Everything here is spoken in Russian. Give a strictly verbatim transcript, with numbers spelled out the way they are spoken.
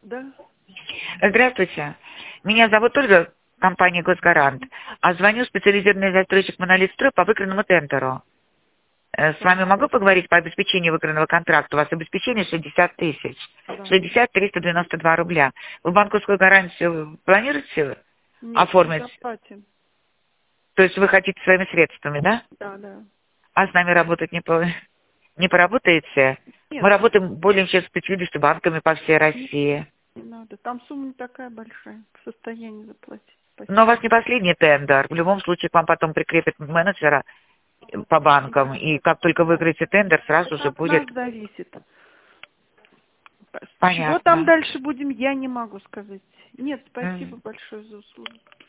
Да. Здравствуйте. Меня зовут Ольга, компания «Госгарант». А звоню специализированный застройщик «Монолитстрой» по выигранному тендеру. Э, С вами могу поговорить по обеспечению выигранного контракта? У вас обеспечение шестьдесят тысяч. Да. шестьдесят триста девяносто два рубля. Вы банковскую гарантию планируете Нет, оформить? заплатим. То есть вы хотите своими средствами, да? Да, да. А с нами работать не, по... не поработаете? Нет, Мы работаем более чем с пятьюдесятью банками по всей России. не надо. Там сумма не такая большая. В состоянии заплатить. Но у Спасибо. вас не последний тендер. В любом случае к вам потом прикрепят менеджера по банкам. И как только выиграете тендер, сразу Это же от будет нас зависит. Чего там понятно. дальше будем, я не могу сказать. Нет, спасибо Мгм. большое за услугу.